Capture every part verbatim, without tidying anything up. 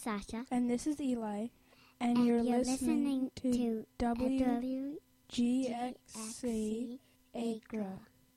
Sasha. And this is Eli. And, and you're, you're listening, listening to, to W G X C Acra.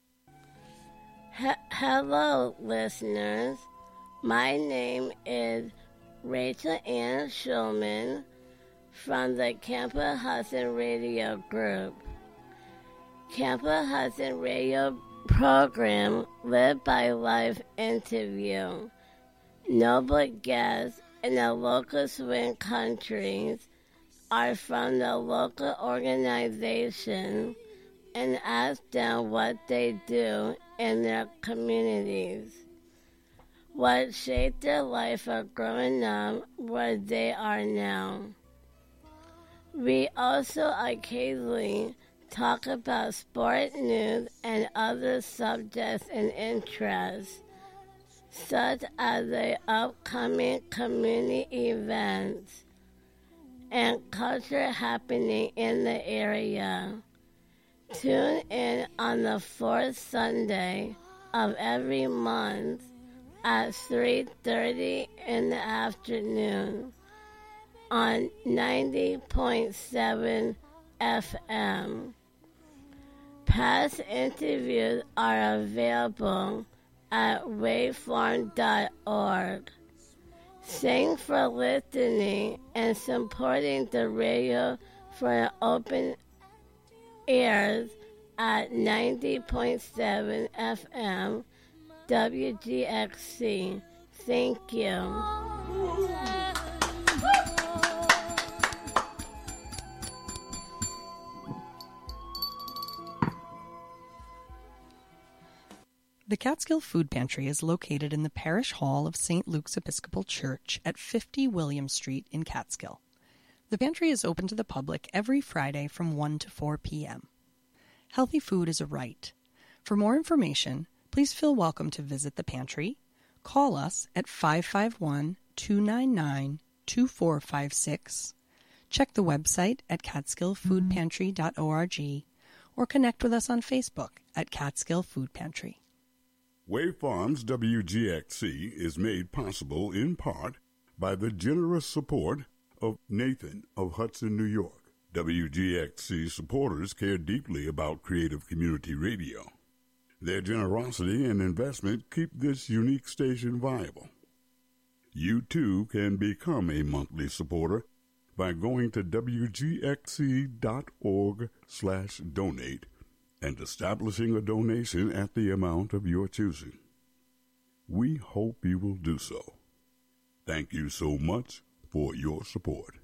H- Hello, listeners. My name is Rachel Ann Schulman from the Camper Hudson Radio Group. Camper Hudson Radio program Live by Life interview noble guests in the local swing countries are from the local organization and ask them what they do in their communities, what shaped their life of growing up where they are now. We also occasionally talk about sport news and other subjects and interests, such as the upcoming community events and culture happening in the area. Tune in on the fourth Sunday of every month at three thirty in the afternoon on ninety point seven F M. Past interviews are available at waveform dot org. Thanks for listening and supporting the radio for open ears at ninety point seven F M W G X C. Thank you. The Catskill Food Pantry is located in the Parish Hall of Saint Luke's Episcopal Church at fifty William Street in Catskill. The pantry is open to the public every Friday from one to four p.m. Healthy food is a right. For more information, please feel welcome to visit the pantry. Call us at five five one, two nine nine, two four five six. Check the website at catskill food pantry dot org or connect with us on Facebook at Catskill Food Pantry. Wave Farms W G X C is made possible in part by the generous support of Nathan of Hudson, New York. W G X C supporters care deeply about creative community radio. Their generosity and investment keep this unique station viable. You too can become a monthly supporter by going to W G X C dot org slash donate and establishing a donation at the amount of your choosing. We hope you will do so. Thank you so much for your support.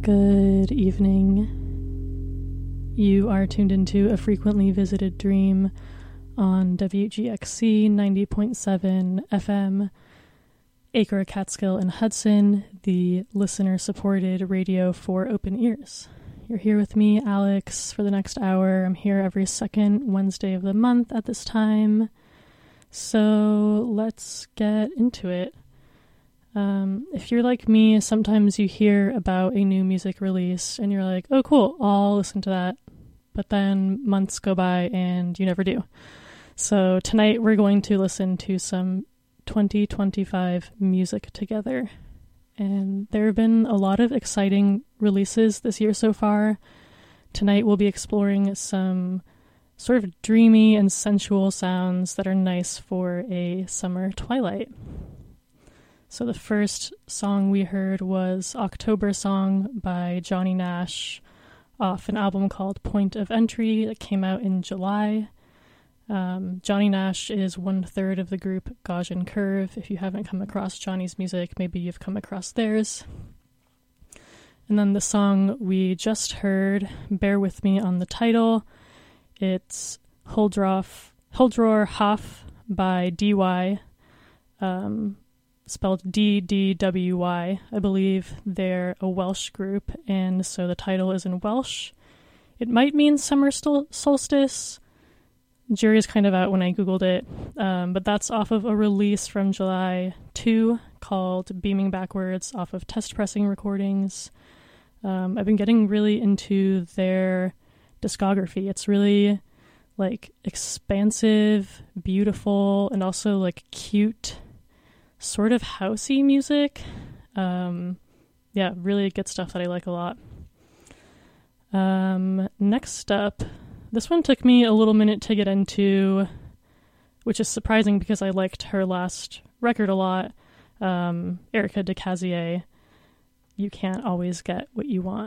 Good evening. You are tuned into A Frequently Visited Dream on W G X C ninety point seven F M, Acre, Catskill, and Hudson, the listener-supported radio for open ears. You're here with me, Alex, for the next hour. I'm here every second Wednesday of the month at this time. So let's get into it. Um, if you're like me, sometimes you hear about a new music release and you're like, oh, cool, I'll listen to that. But then months go by and you never do. So tonight we're going to listen to some twenty twenty-five music together. And there have been a lot of exciting releases this year so far. Tonight we'll be exploring some sort of dreamy and sensual sounds that are nice for a summer twilight. So the first song we heard was October Song by Johnny Nash off an album called Point of Entry that came out in July. Um, Johnny Nash is one third of the group Gauge and Curve. If you haven't come across Johnny's music, maybe you've come across theirs. And then the song we just heard, bear with me on the title, it's Huldro'r Haugh by D Y, um, spelled D D W Y. I believe they're a Welsh group, and so the title is in Welsh. It might mean summer sol- solstice. Jury's kind of out when I googled it, um, but that's off of a release from July second called Beaming Backwards off of Test Pressing Recordings. Um, I've been getting really into their discography. It's really like expansive, beautiful, and also like cute, sort of housey music. Um, yeah, really good stuff that I like a lot. Um, next up, this one took me a little minute to get into, which is surprising because I liked her last record a lot. Um, Erica de Cazier, You Can't Always Get What You Want.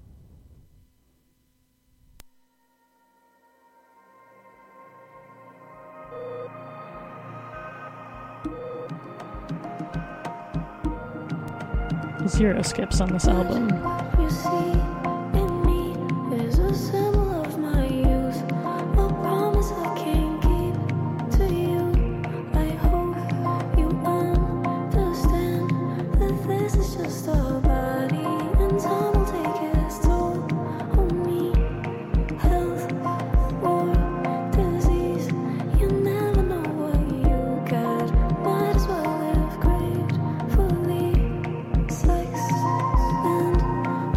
Zero skips on this album. You see in me is a symbol of my youth, a promise I can't keep to you. I hope you understand that this is just a body, and time will take its toll on me. Health or disease, you never know what you get. Might as well live gratefully. Sex and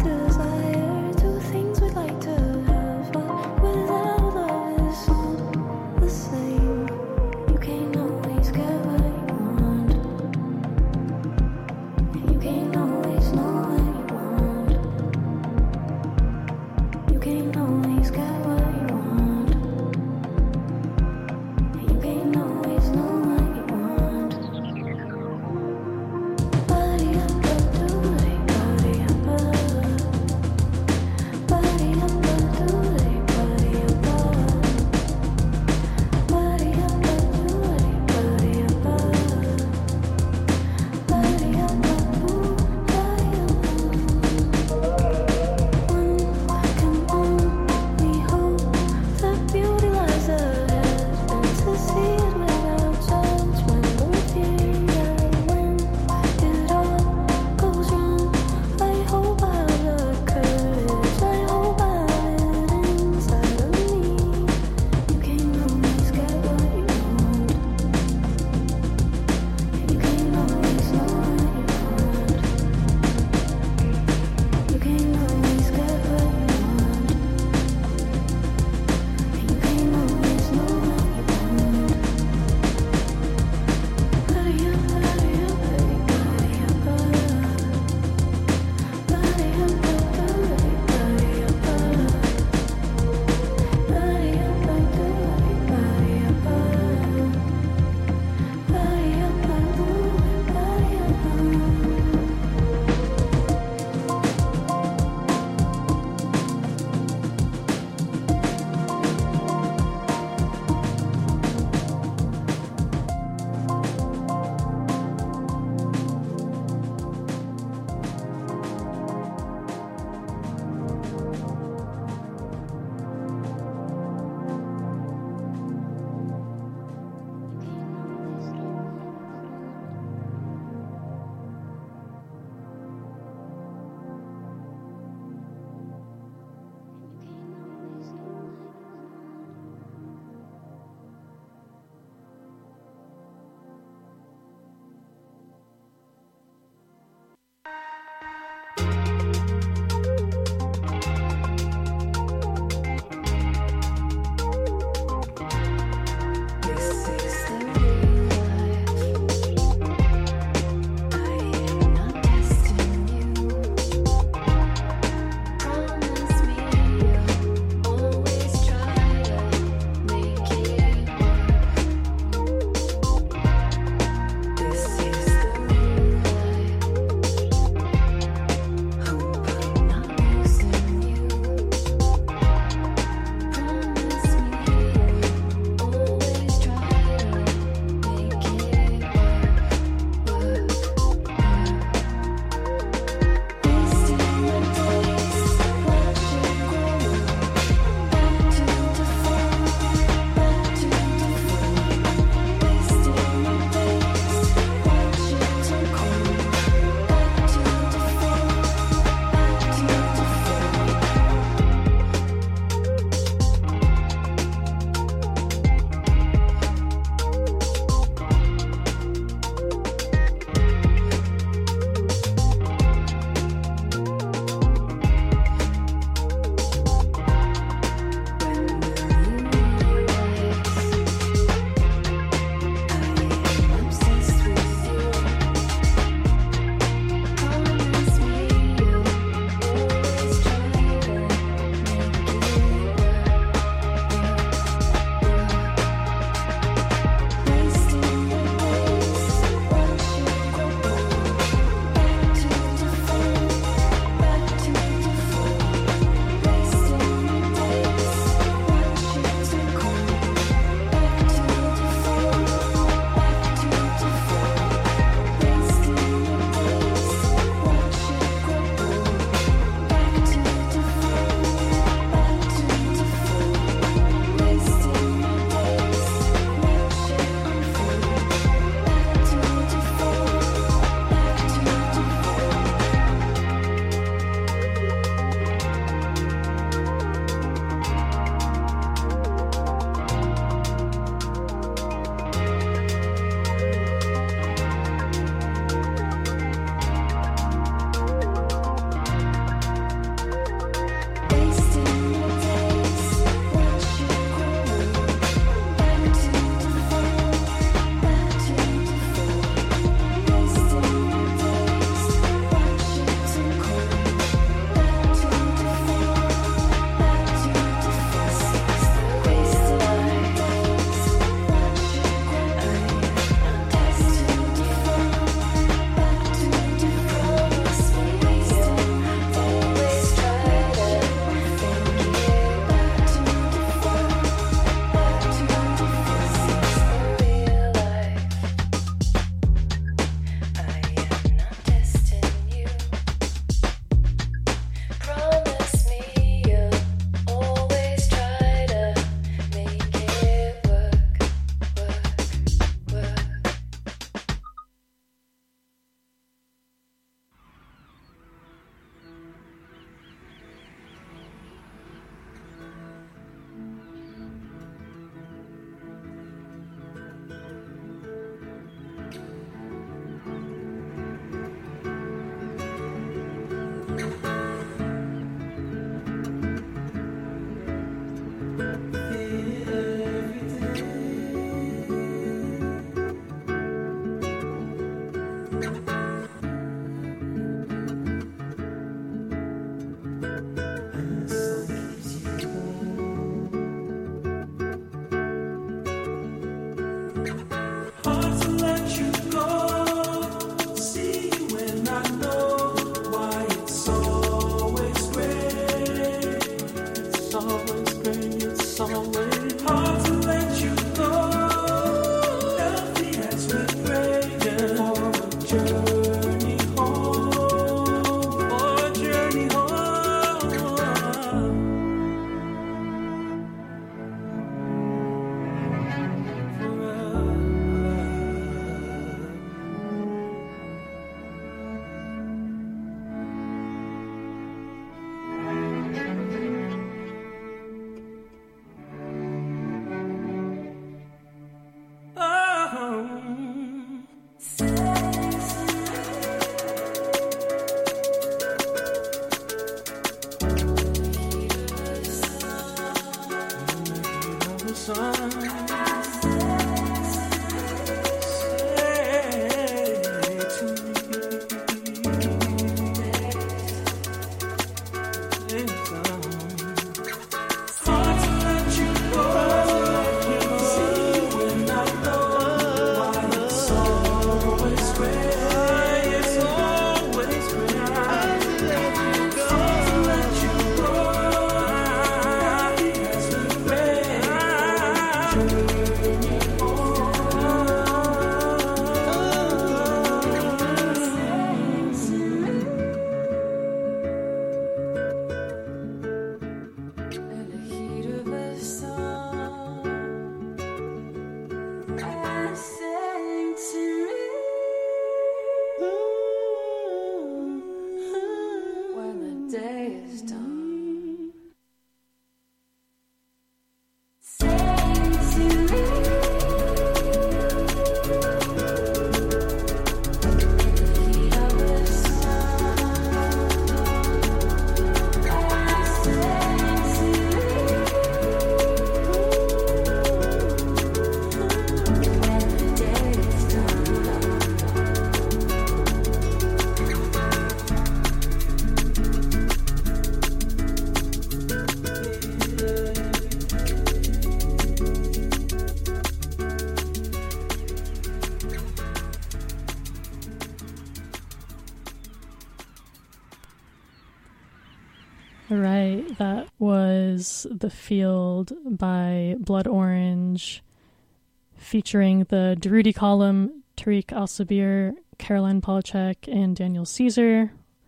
Right, that was The Field by Blood Orange, featuring the Durruti Column, Tariq Al-Sabir, Caroline Polachek, and Daniel Caesar.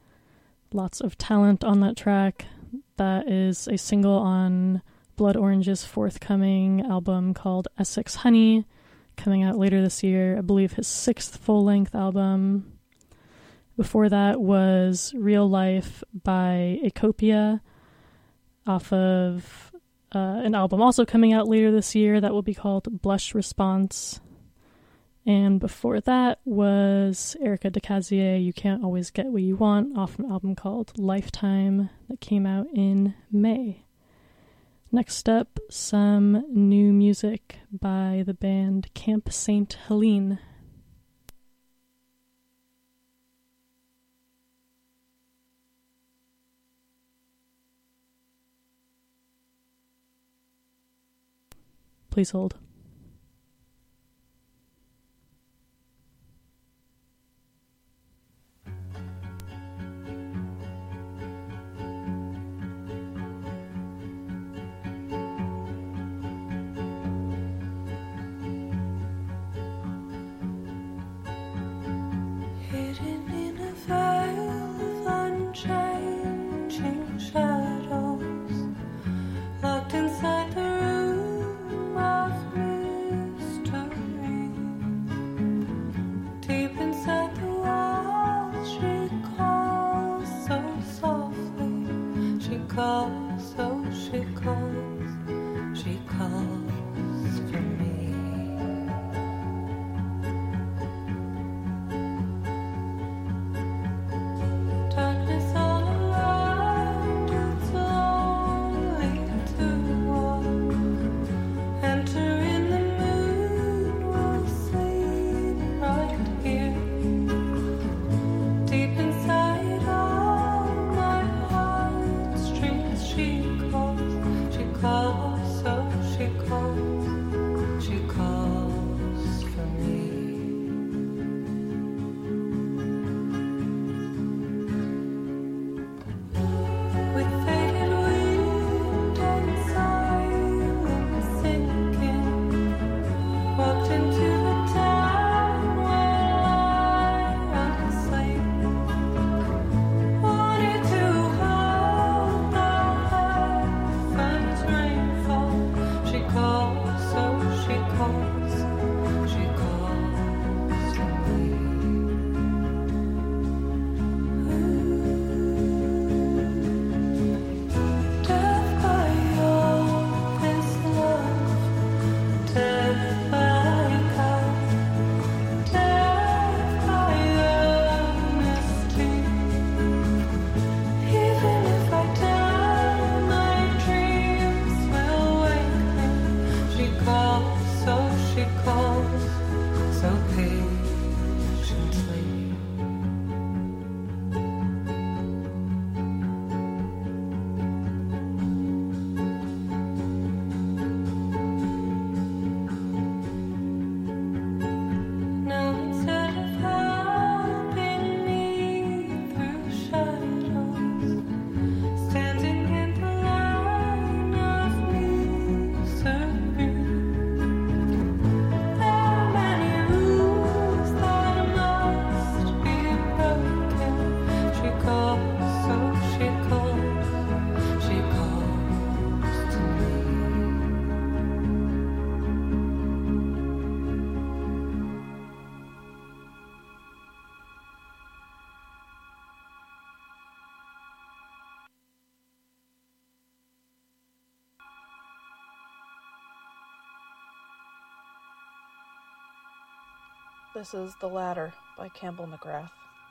Lots of talent on that track. That is a single on Blood Orange's forthcoming album called Essex Honey, coming out later this year. I believe his sixth full-length album. Before that was Real Life by Ecopia, off of uh, an album also coming out later this year that will be called Blush Response. And before that was Erica DeCazier, You Can't Always Get What You Want, off an album called Lifetime that came out in May. Next up, some new music by the band Camp Saint Helene. Please hold. Hidden in a veil of unchanging shadows, locked inside the room of me. she calls so patiently. Now instead of helping me through shadows, standing in the line of misery, there are many rules that must be broken. She calls, so she calls, she calls to me. This is The Ladder by Campbell McGrath.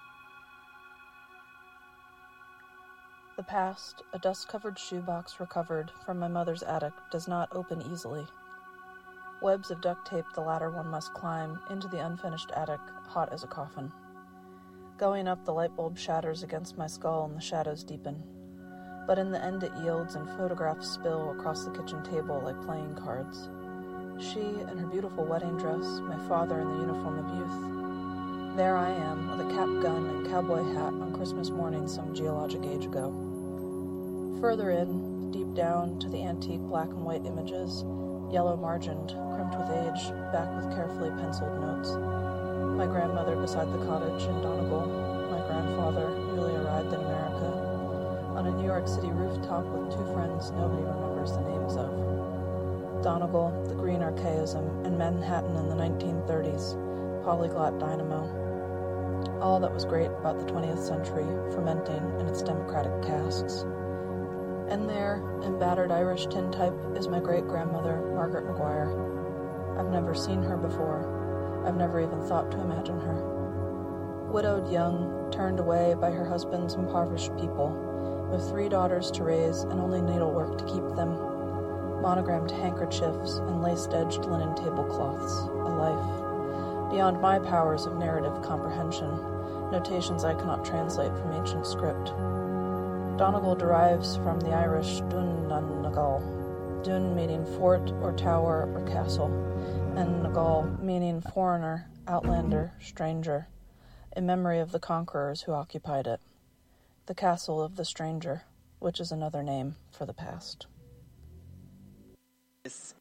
The past, a dust-covered shoebox recovered from my mother's attic, does not open easily. Webs of duct tape the ladder one must climb into the unfinished attic, hot as a coffin. Going up, the light bulb shatters against my skull and the shadows deepen. But in the end it yields and photographs spill across the kitchen table like playing cards. She in her beautiful wedding dress, my father in the uniform of youth. There I am, with a cap gun and cowboy hat on Christmas morning some geologic age ago. Further in, deep down to the antique black and white images, yellow margined, crimped with age, back with carefully penciled notes. My grandmother beside the cottage in Donegal, my grandfather newly arrived in America, on a New York City rooftop with two friends nobody remembers the names of. Donegal, the green archaism, and Manhattan in the nineteen thirties, polyglot dynamo. All that was great about the twentieth century fermenting in its democratic casks. And there, in battered Irish tintype, is my great-grandmother, Margaret McGuire. I've never seen her before. I've never even thought to imagine her. Widowed young, turned away by her husband's impoverished people, with three daughters to raise and only needlework to keep them. Monogrammed handkerchiefs and lace-edged linen tablecloths, a life. Beyond my powers of narrative comprehension, notations I cannot translate from ancient script. Donegal derives from the Irish Dún Nagal, Dún meaning fort or tower or castle, and Nagal meaning foreigner, outlander, stranger, in memory of the conquerors who occupied it. The castle of the stranger, which is another name for the past. Yes.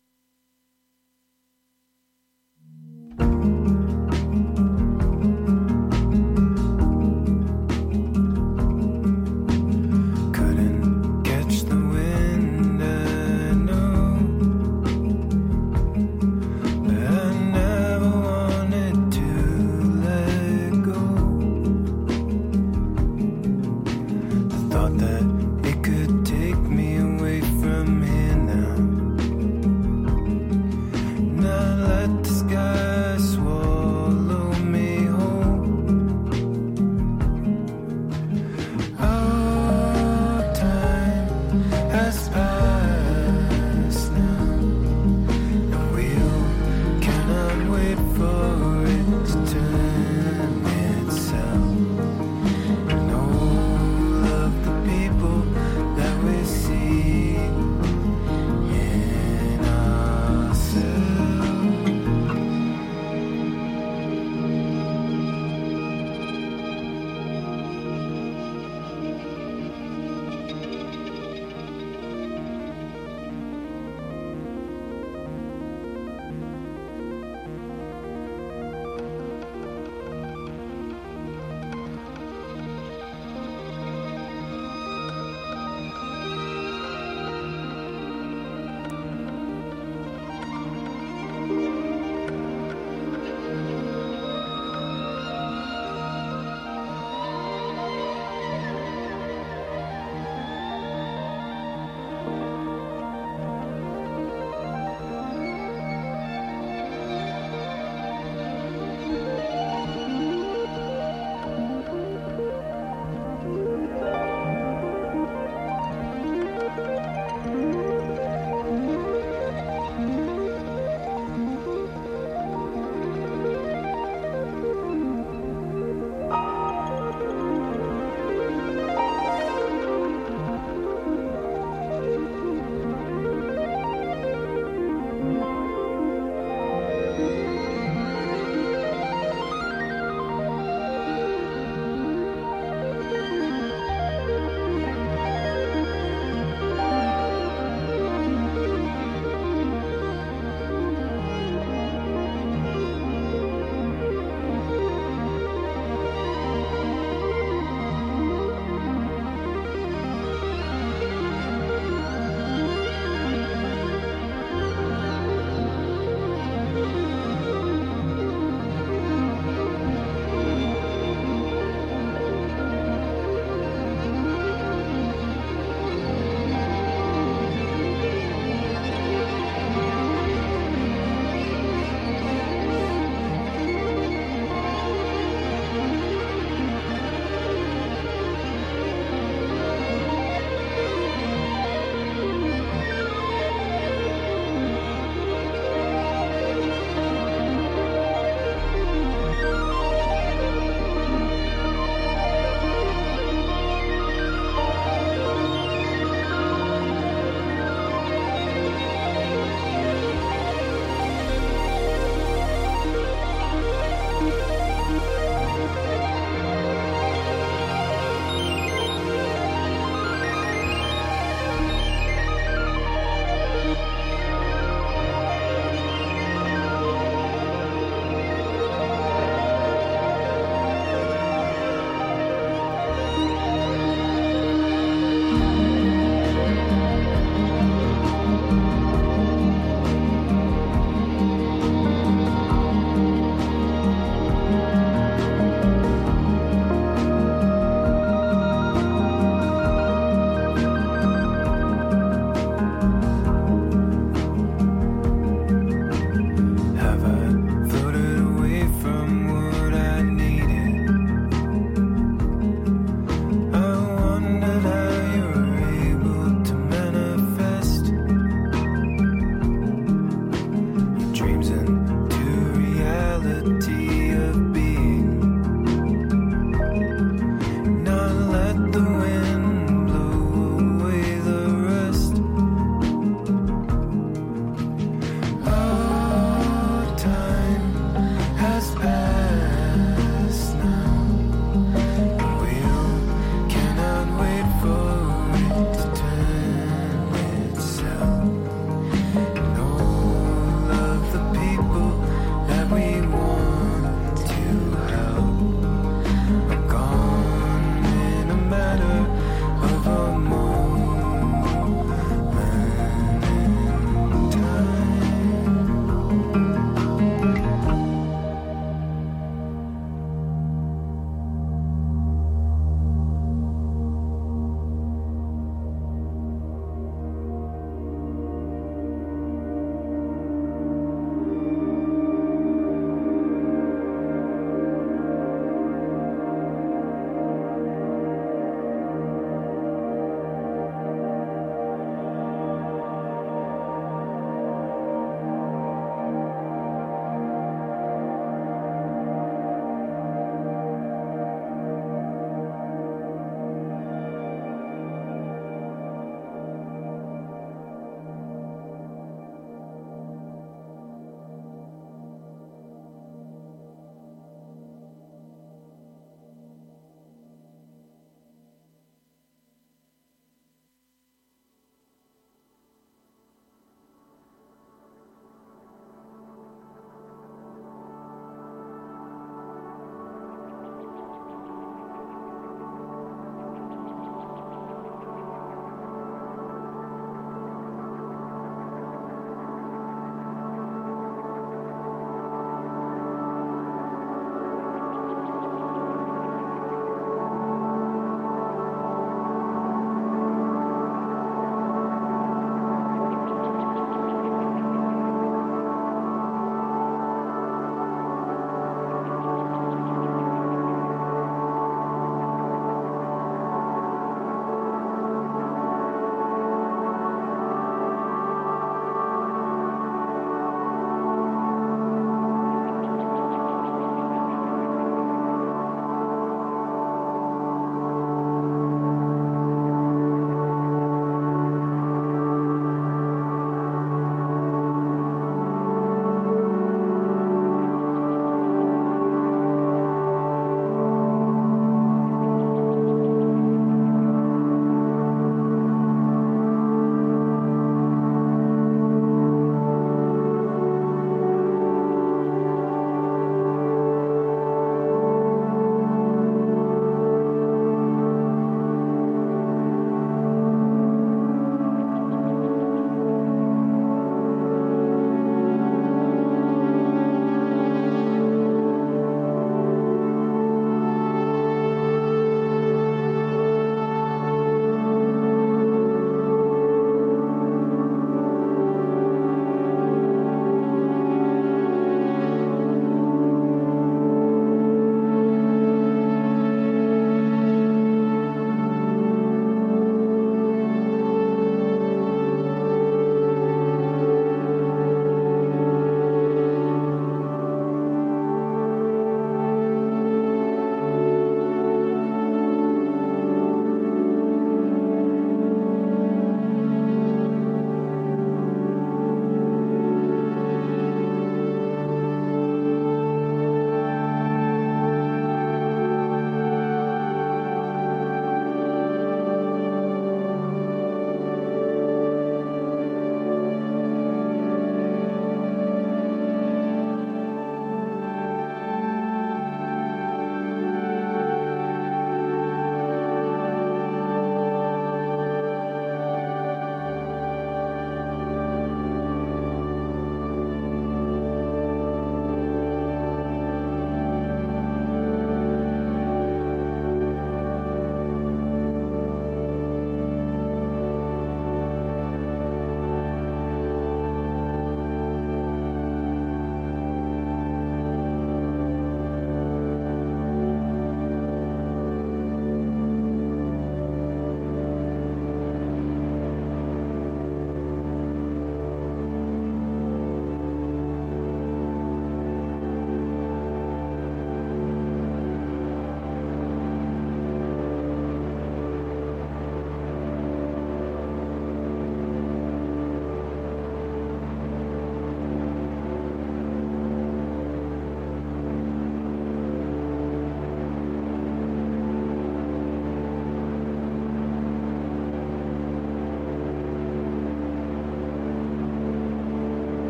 Couldn't catch the wind, I know, but I never wanted to let go. The thought that it could take me away from here now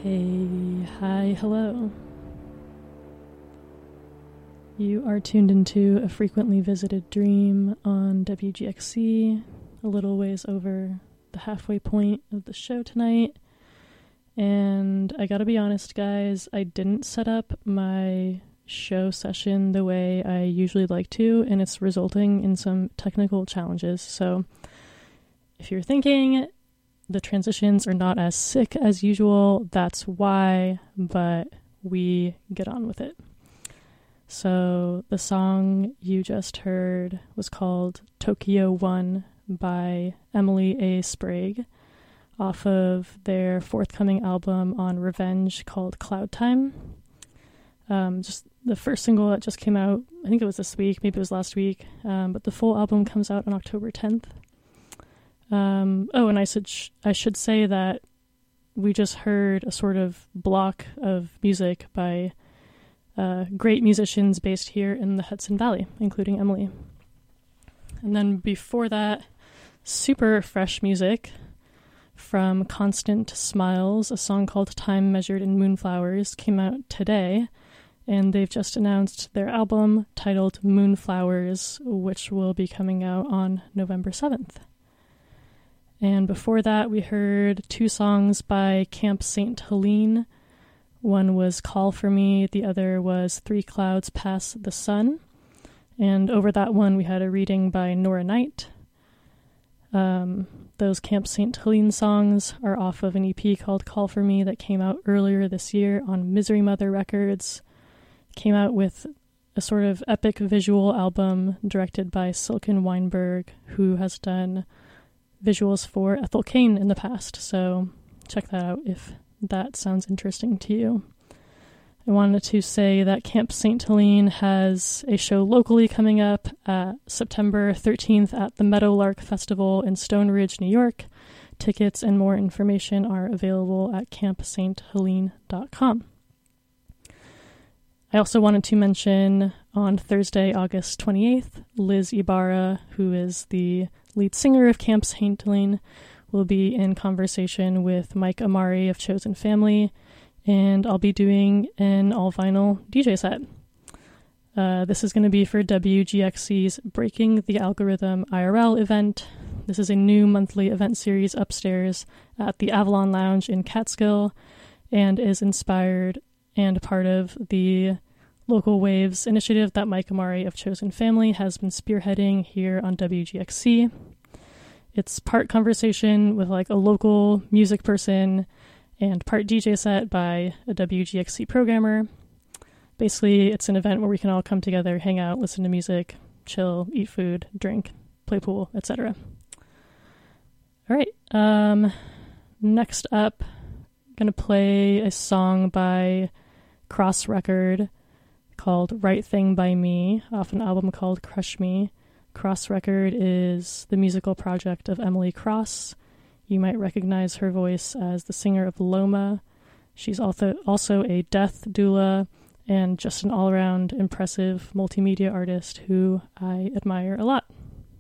Hey, hi, hello. You are tuned into A Frequently Visited Dream on W G X C, a little ways over the halfway point of the show tonight. And I gotta be honest, guys, I didn't set up my show session the way I usually like to, and it's resulting in some technical challenges. So if you're thinking the transitions are not as sick as usual, that's why, but we get on with it. So the song you just heard was called Tokyo One by Emily A. Sprague off of their forthcoming album on Revenge called Cloud Time. Um, just the first single that just came out, I think it was this week, maybe it was last week, um, but the full album comes out on October tenth. Um, oh, and I should, sh- I should say that we just heard a sort of block of music by uh, great musicians based here in the Hudson Valley, including Emily. And then before that, super fresh music from Constant Smiles, a song called Time Measured in Moonflowers, came out today, and they've just announced their album titled Moonflowers, which will be coming out on November seventh. And before that, we heard two songs by Camp Saint Helene. One was Call for Me, the other was Three Clouds Pass the Sun. And over that one, we had a reading by Nora Knight. Um, those Camp Saint Helene songs are off of an E P called Call for Me that came out earlier this year on Misery Mother Records. Came out with a sort of epic visual album directed by Silken Weinberg, who has done visuals for Ethel Cain in the past, so check that out if that sounds interesting to you. I wanted to say that Camp Saint Helene has a show locally coming up at September thirteenth at the Meadowlark Festival in Stone Ridge, New York. Tickets and more information are available at camp saint helene dot com. I also wanted to mention on Thursday, August twenty-eighth, Liz Ibarra, who is the lead singer of Camp Saint Helene, will be in conversation with Mike Amari of Chosen Family, and I'll be doing an all-vinyl D J set. Uh, this is going to be for W G X C's Breaking the Algorithm I R L event. This is a new monthly event series upstairs at the Avalon Lounge in Catskill, and is inspired and part of the Local Waves initiative that Mike Amari of Chosen Family has been spearheading here on W G X C. It's part conversation with like a local music person and part D J set by a W G X C programmer. Basically, it's an event where we can all come together, hang out, listen to music, chill, eat food, drink, play pool, et cetera. All right. Um, next up, I'm going to play a song by Cross Record called Right Thing by Me off an album called Crush Me. Cross Record is the musical project of Emily Cross. You might recognize her voice as the singer of Loma. She's also also a death doula and just an all-around impressive multimedia artist who I admire a lot.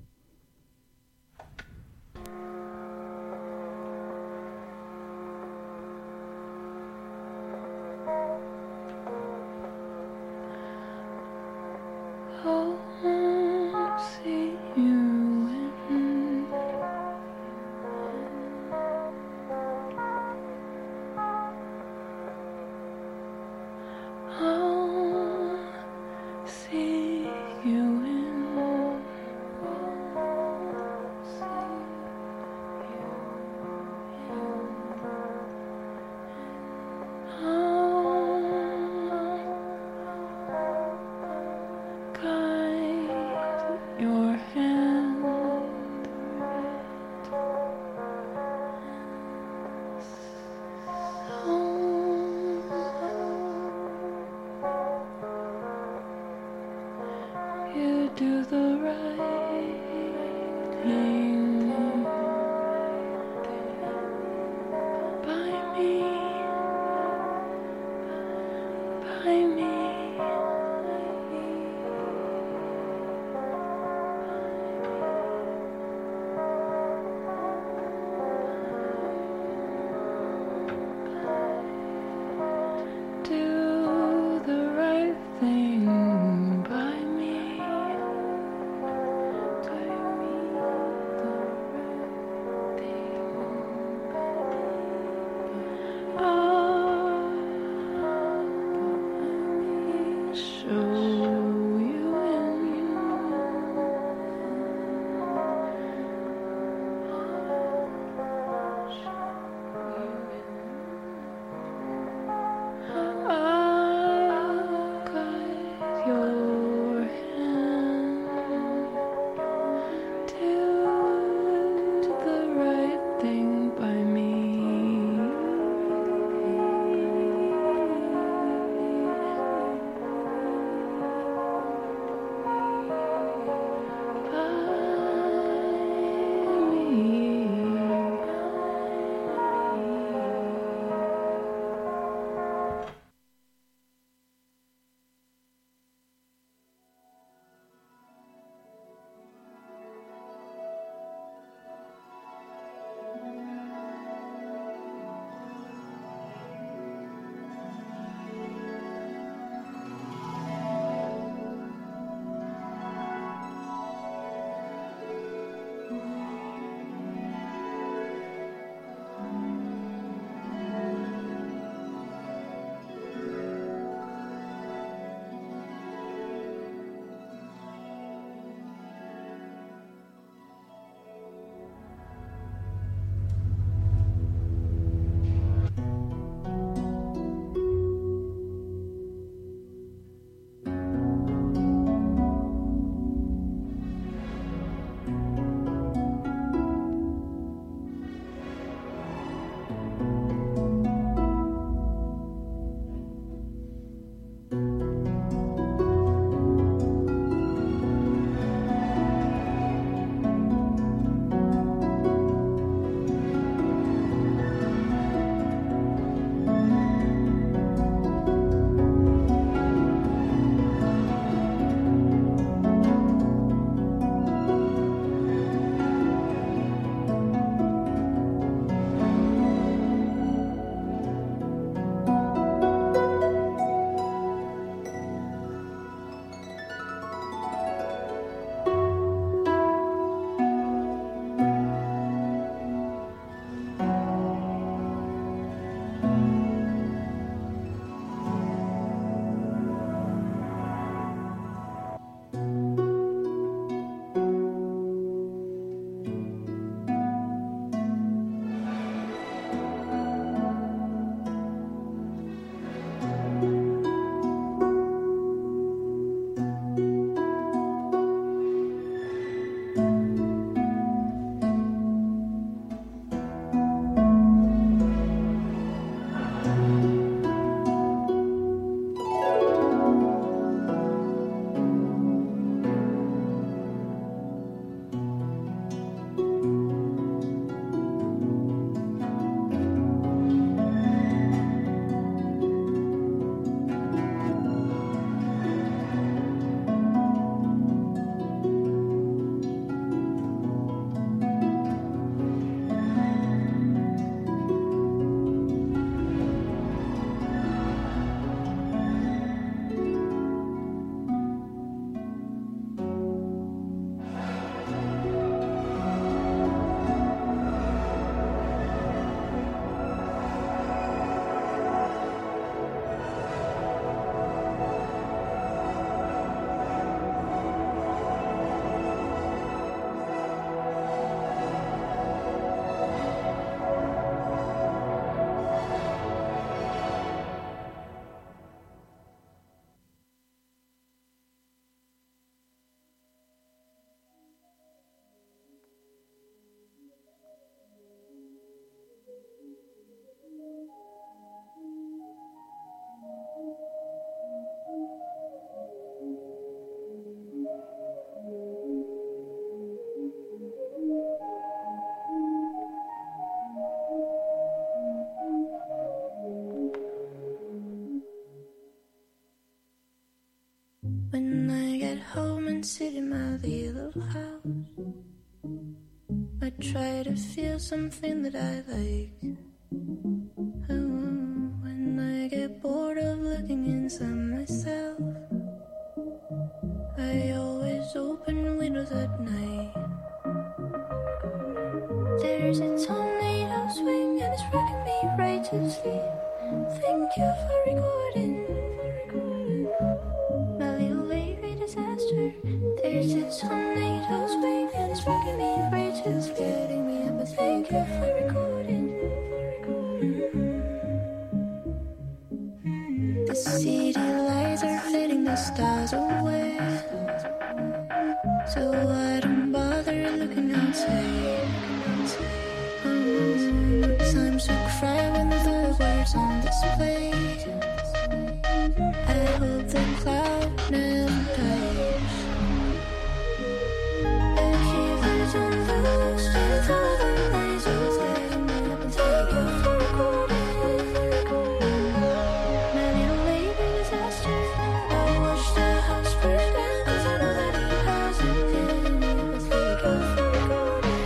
Do the right thing by me, by me. get home and sit in my little house, I try to feel something that I like. Oh, when I get bored of looking inside myself, I always open windows at night. There's a tornado swing and it's rocking me right to sleep. Thank you for recording my little baby disaster. There's a tornado swing and it's rocking me right to sleep. Getting me up, but thank you for recording. Mm-hmm. The city lights are fading the stars away, so I don't bother looking outside. Oh, times to cry when the words on display. I hope the cloud never dies. The shivers on the streets of the night is getting me up, and thank you for recording my little baby disaster. I watched the house burn down, cause I know that it hasn't been. But thank you for recording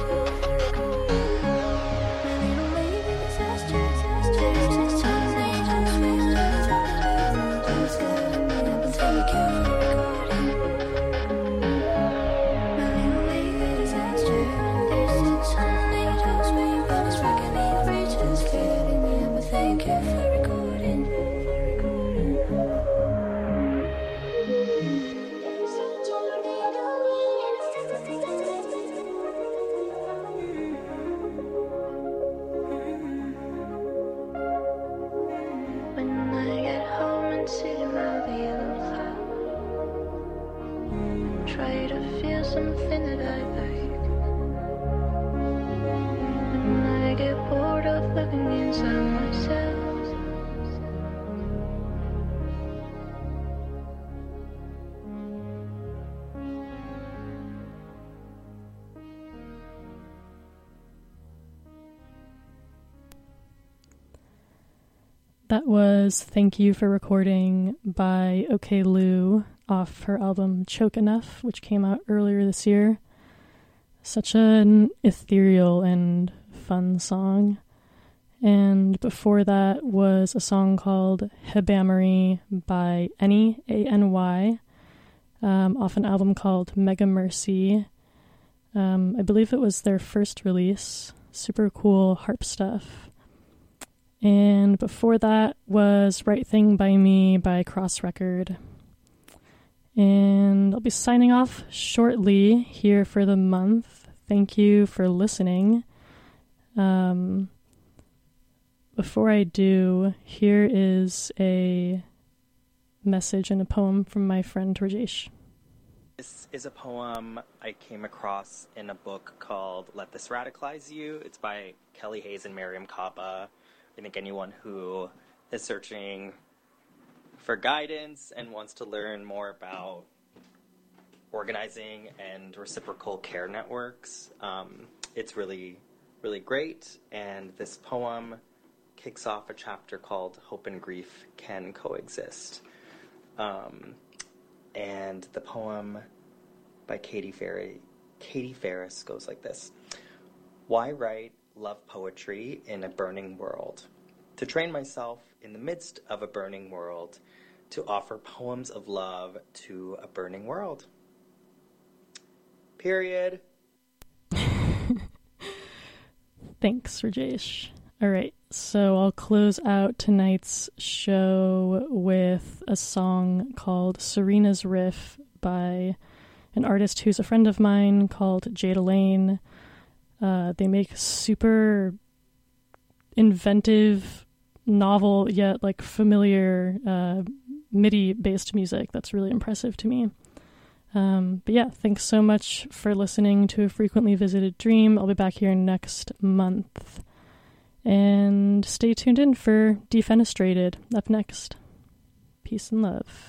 my little baby disaster. There's a tornado swing and it's rocking me right to sleep. But thank you for recording my little baby disaster. There's a tornado swing and it's rocking me right to sleep. But thank you for recording. There's a tornado when I get home and sit in my little house, try to feel something that I like. When I get bored of looking inside myself, That was Thank You for Recording by OK Lou off her album Choke Enough, which came out earlier this year. Such an ethereal and fun song. And before that was a song called Hebamery by Any, A N Y, um, off an album called Mega Mercy. Um, I believe it was their first release. Super cool harp stuff. And before that was Right Thing by Me by Cross Record. And I'll be signing off shortly here for the month. Thank you for listening. Um, before I do, here is a message and a poem from my friend Rajesh. This is a poem I came across in a book called Let This Radicalize You. It's by Kelly Hayes and Miriam Kaba. I think anyone who is searching for guidance and wants to learn more about organizing and reciprocal care networks, um, it's really, really great. And this poem kicks off a chapter called Hope and Grief Can Coexist. Um, and the poem by Katie Ferry, Katie Ferris goes like this. Why write love poetry in a burning world? To train myself in the midst of a burning world to offer poems of love to a burning world. Period. Thanks, Rajesh. All right, so I'll close out tonight's show with a song called Serena's Riff by an artist who's a friend of mine called Jada Lane. Uh, they make super inventive, novel, yet like familiar uh, MIDI-based music that's really impressive to me. Um, but yeah, thanks so much for listening to A Frequently Visited Dream. I'll be back here next month. And stay tuned in for Defenestrated up next. Peace and love.